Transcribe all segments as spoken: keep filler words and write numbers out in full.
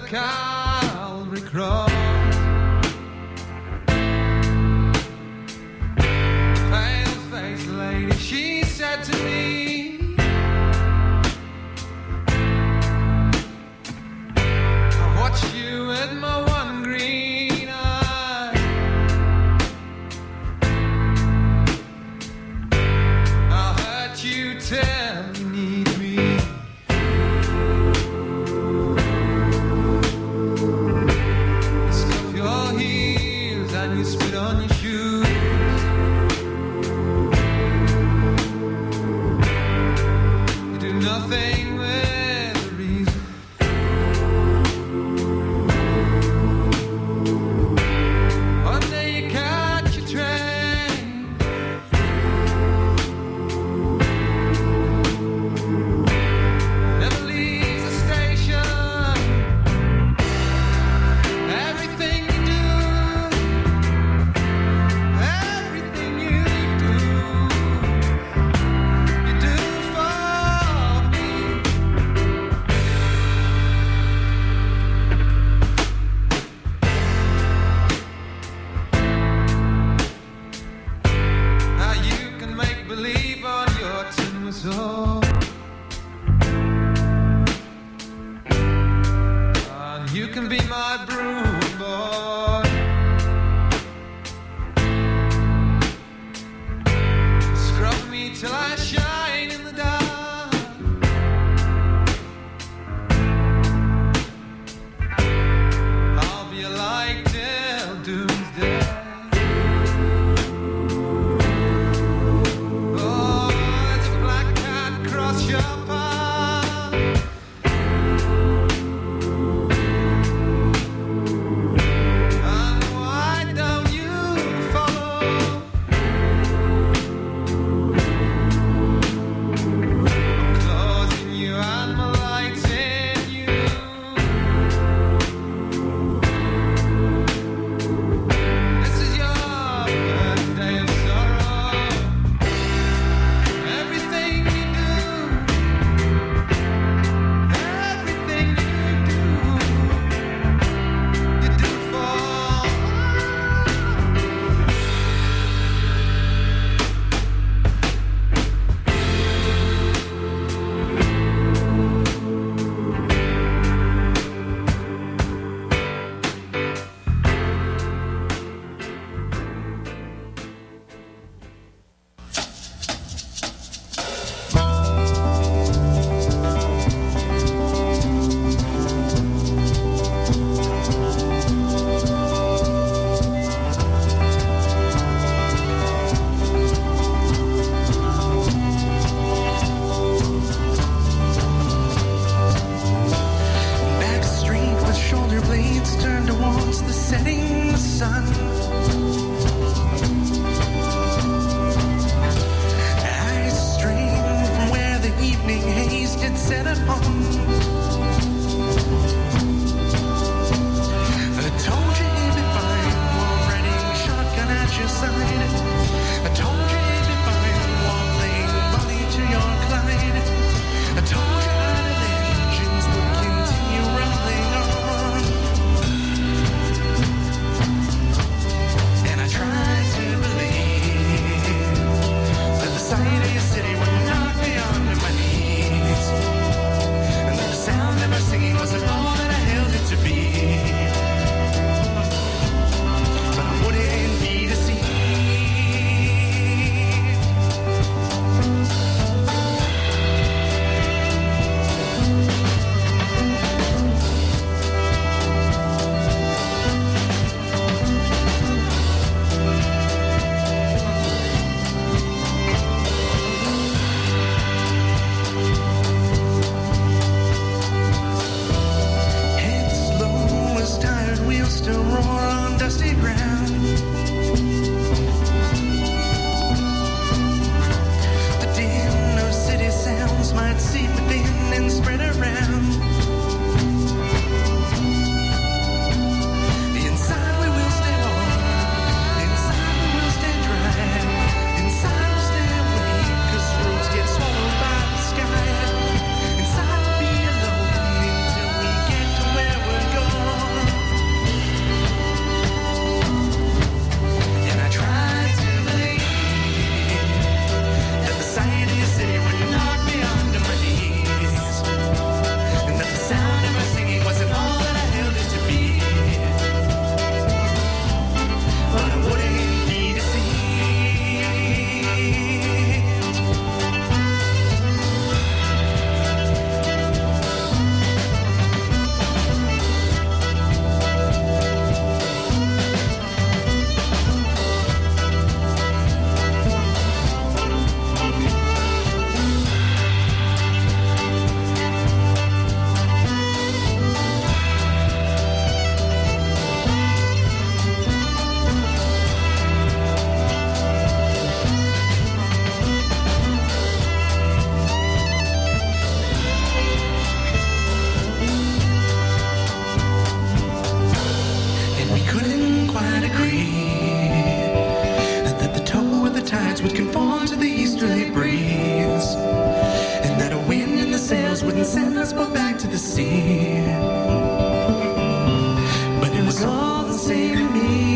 Calvary cross. Pale-faced lady, she said to me, I watched you with my one green eye. I heard you tell me you need me. Scuff your heels and you spit on your shoes. You do nothing with a reason. One day you catch your train. Never leaves the station. Everything you do, everything you do, you do for me. Now you can make believe on your tin whistle, and you can be my broom boy. Scrub me till I shine in the dark. I'll be a light till doomsday. Oh, it's a black cat cross your path. And why don't you follow? I'm closing you and my lights in you. This is your birthday of sorrow. Everything you do, everything you do, you do for Back street with shoulder blades turned towards the setting sun. Eyes strained from where the evening haze did set upon. I told you he'd be fine while riding shotgun at your side. I told you he'd be fine while playing body to your Clyde. I told you idle engines would continue rumbling on. And I tried to believe that the sight of your city would knock me onto my knees. And and send us both back to the sea. But it was all the same to me.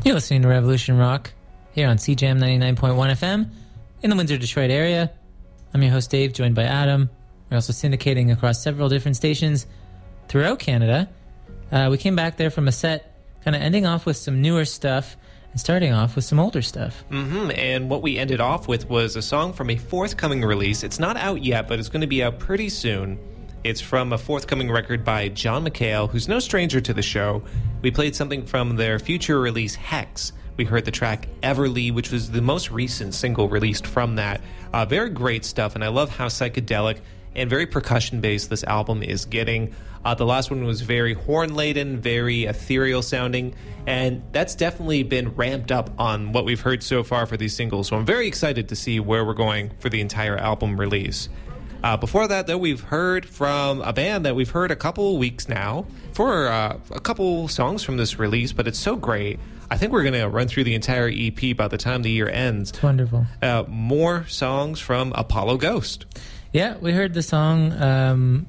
You're listening to Revolution Rock here on C J M ninety-nine point one F M in the Windsor, Detroit area. I'm your host, Dave, joined by Adam. We're also syndicating across several different stations throughout Canada. Uh, we came back there from a set, kind of ending off with some newer stuff and starting off with some older stuff. Mm-hmm. And what we ended off with was a song from a forthcoming release. It's not out yet, but it's going to be out pretty soon. It's from a forthcoming record by John McHale, who's no stranger to the show. We played something from their future release, Hex. We heard the track Everly, which was the most recent single released from that. Uh, very great stuff, and I love how psychedelic and very percussion-based this album is getting. Uh, the last one was very horn-laden, very ethereal sounding, and that's definitely been ramped up on what we've heard so far for these singles. So I'm very excited to see where we're going for the entire album release. Uh, before that, though, we've heard from a band that we've heard a couple weeks now for uh, a couple songs from this release, but it's so great. I think we're going to run through the entire E P by the time the year ends. It's wonderful. Uh, more songs from Apollo Ghost. Yeah, we heard the song um,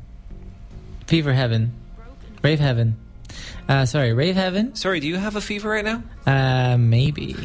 Fever Heaven. Rave Heaven. Uh, sorry, Rave Heaven. Sorry, do you have a fever right now? Uh, maybe.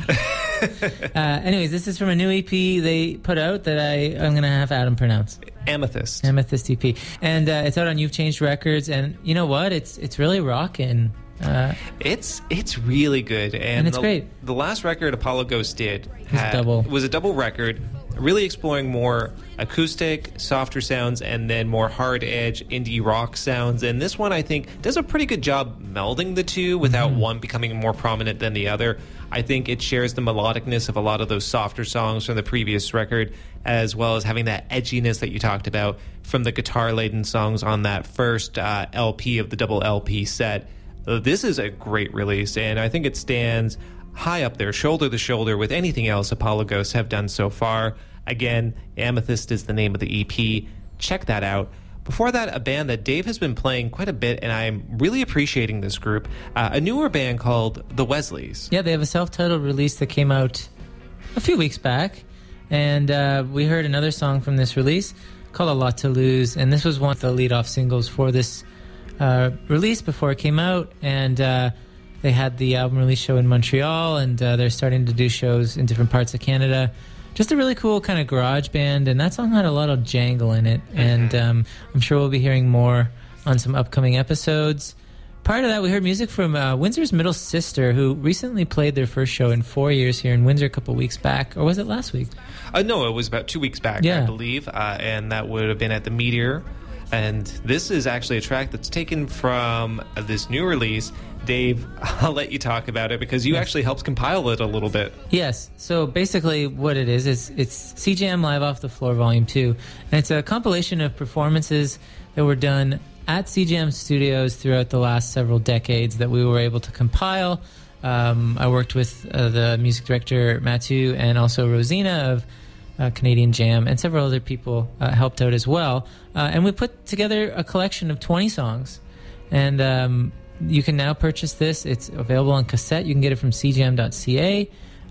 uh, anyways, this is from a new E P they put out that I, I'm going to have Adam pronounce. Amethyst. Amethyst E P. And uh, it's out on You've Changed Records. And you know what? It's it's really rocking. Uh, it's it's really good. And, and it's the, great. The last record Apollo Ghost did had, double. was a double record, really exploring more acoustic, softer sounds, and then more hard-edge indie rock sounds. And this one, I think, does a pretty good job melding the two without mm-hmm. one becoming more prominent than the other. I think it shares the melodicness of a lot of those softer songs from the previous record, as well as having that edginess that you talked about from the guitar-laden songs on that first uh, L P of the double L P set. Uh, this is a great release, and I think it stands high up there, shoulder to shoulder with anything else Apollo Ghosts have done so far. Again, Amethyst is the name of the E P. Check that out. Before that, a band that Dave has been playing quite a bit, and I'm really appreciating this group, uh, a newer band called The Wesleys. Yeah, they have a self-titled release that came out a few weeks back, and uh, we heard another song from this release called A Lot to Lose, and this was one of the lead-off singles for this uh, release before it came out, and uh, they had the album release show in Montreal, and uh, they're starting to do shows in different parts of Canada. Just a really cool kind of garage band, and that song had a lot of jangle in it, mm-hmm. and um, I'm sure we'll be hearing more on some upcoming episodes. Prior to that, we heard music from uh, Windsor's Middle Sister, who recently played their first show in four years here in Windsor a couple weeks back, or was it last week? Uh, no, it was about two weeks back, yeah. I believe, uh, and that would have been at the Meteor. And this is actually a track that's taken from uh, this new release. Dave, I'll let you talk about it because you yes. actually helped compile it a little bit. Yes. So basically what it is, is it's C J M Live Off the Floor Volume two. And it's a compilation of performances that were done at C J M Studios throughout the last several decades that we were able to compile. Um, I worked with uh, the music director, Mathieu, and also Rosina of Uh, Canadian Jam, and several other people uh, helped out as well. Uh, and we put together a collection of twenty songs. And um, you can now purchase this. It's available on cassette. You can get it from c j m dot c a.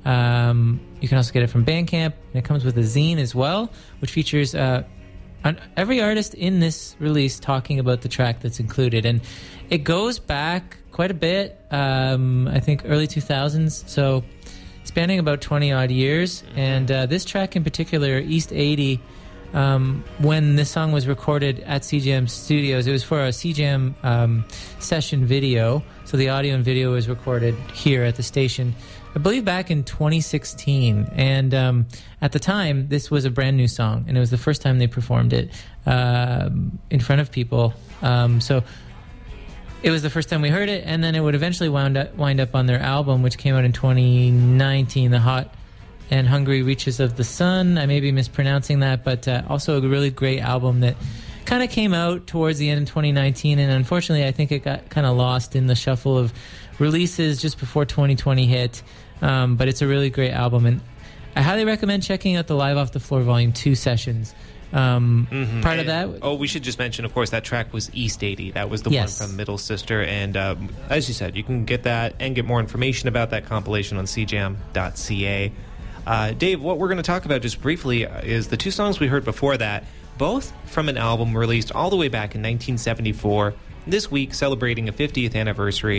Um, you can also get it from Bandcamp. And it comes with a zine as well, which features uh, an, every artist in this release talking about the track that's included. And it goes back quite a bit, um, I think early two thousands. So spanning about twenty odd years, and uh, this track in particular, East eighty, um, when this song was recorded at C J M Studios, it was for a C J M um, session video, so the audio and video was recorded here at the station, I believe back in twenty sixteen, and um, at the time, this was a brand new song, and it was the first time they performed it uh, in front of people, um, so it was the first time we heard it, and then it would eventually wind up, wind up on their album, which came out in twenty nineteen, The Hot and Hungry Reaches of the Sun. I may be mispronouncing that, but uh, also a really great album that kind of came out towards the end of twenty nineteen, and unfortunately I think it got kind of lost in the shuffle of releases just before twenty twenty hit, um, but it's a really great album, and I highly recommend checking out the Live Off the Floor Volume two sessions. Um, mm-hmm. Part of that. Oh, we should just mention, of course, that track was East eighty. That was the yes. one from Middle Sister. And um, as you said, you can get that and get more information about that compilation on c j m dot c a. Uh, Dave, what we're going to talk about just briefly is the two songs we heard before that, both from an album released all the way back in nineteen seventy-four. This week, celebrating a fiftieth anniversary.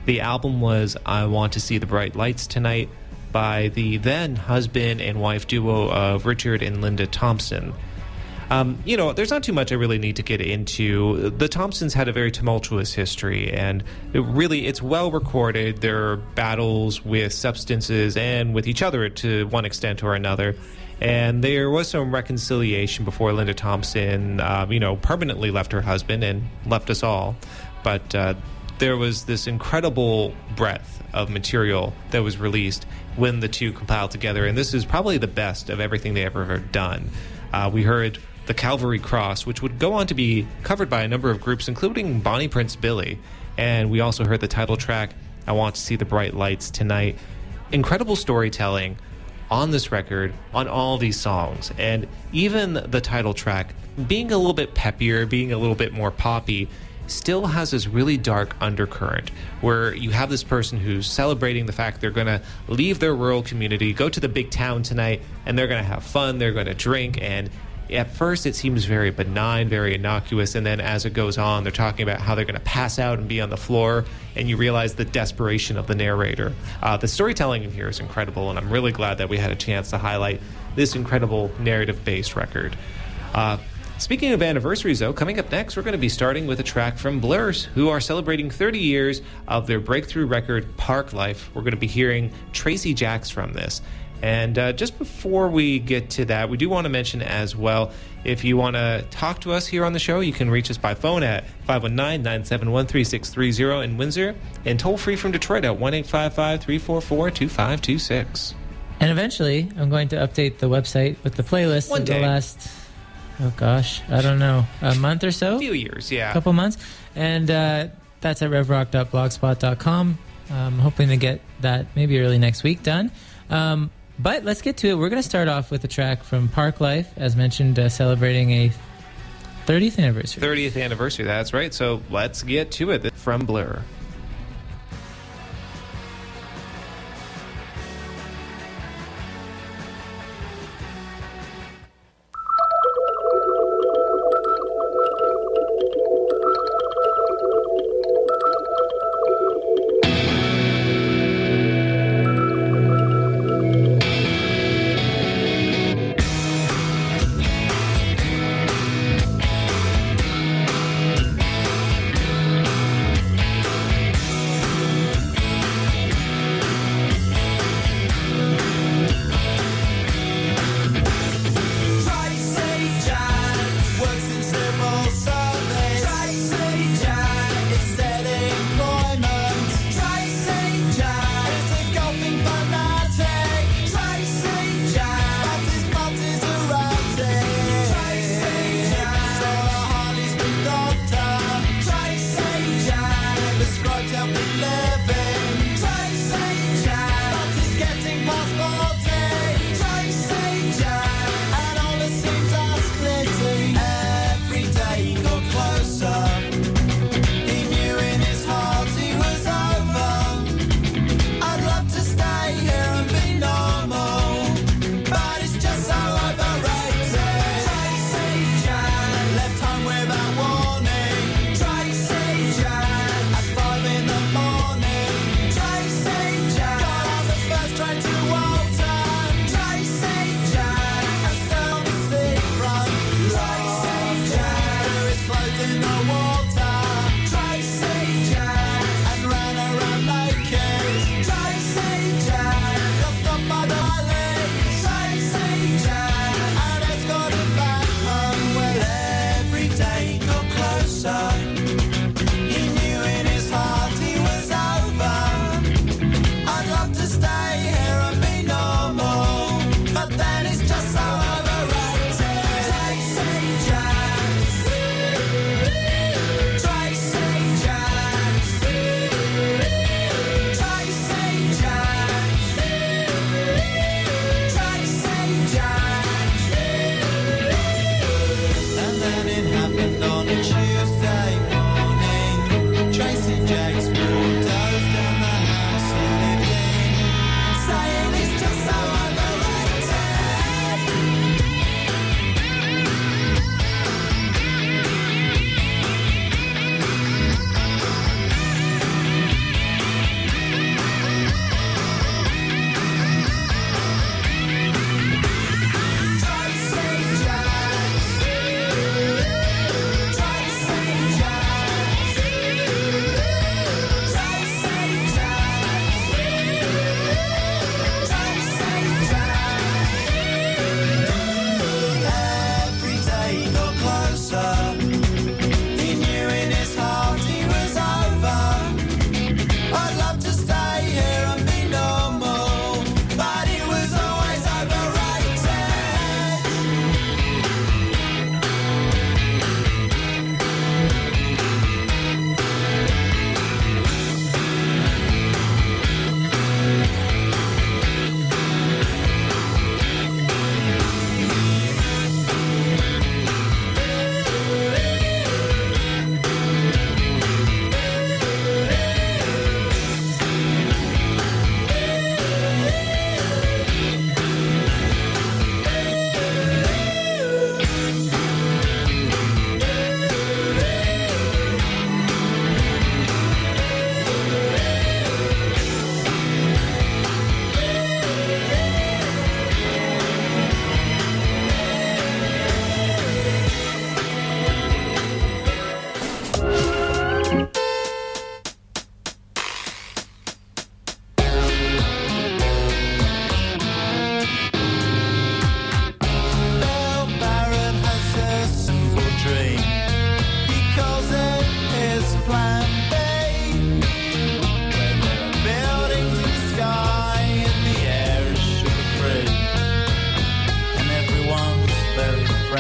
The album was I Want to See the Bright Lights Tonight by the then husband and wife duo of Richard and Linda Thompson. Um, you know, there's not too much I really need to get into. The Thompsons had a very tumultuous history, and it really, it's well recorded. Their battles with substances and with each other to one extent or another. And there was some reconciliation before Linda Thompson, uh, you know, permanently left her husband and left us all. But uh, there was this incredible breadth of material that was released when the two compiled together. And this is probably the best of everything they ever have done. Uh, we heard The Calvary Cross, which would go on to be covered by a number of groups, including Bonnie Prince Billy. And we also heard the title track, I Want to See the Bright Lights Tonight. Incredible storytelling on this record, on all these songs. And even the title track, being a little bit peppier, being a little bit more poppy, still has this really dark undercurrent where you have this person who's celebrating the fact they're going to leave their rural community, go to the big town tonight, and they're going to have fun, they're going to drink. And at first it seems very benign, very innocuous, and then as it goes on, they're talking about how they're going to pass out and be on the floor, and you realize the desperation of the narrator. Uh, the storytelling in here is incredible, and I'm really glad that we had a chance to highlight this incredible narrative-based record. Uh, Speaking of anniversaries, though, coming up next, we're going to be starting with a track from Blur, who are celebrating thirty years of their breakthrough record, Park Life. We're going to be hearing Tracy Jacks from this. And uh, just before we get to that, we do want to mention as well, if you want to talk to us here on the show, you can reach us by phone at five one nine, nine seven one, three six three zero in Windsor, and toll free from Detroit at one eight five five, three four four, two five two six. And eventually, I'm going to update the website with the playlist One of day. the last, oh gosh, I don't know, a month or so? A few years, yeah. A couple months. And uh, that's at revrock dot blogspot dot com. I'm hoping to get that maybe early next week done. Um, but let's get to it. We're going to start off with a track from Park Life, as mentioned, uh, celebrating a thirtieth anniversary. thirtieth anniversary, that's right. So let's get to it. From Blur.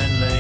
friendly.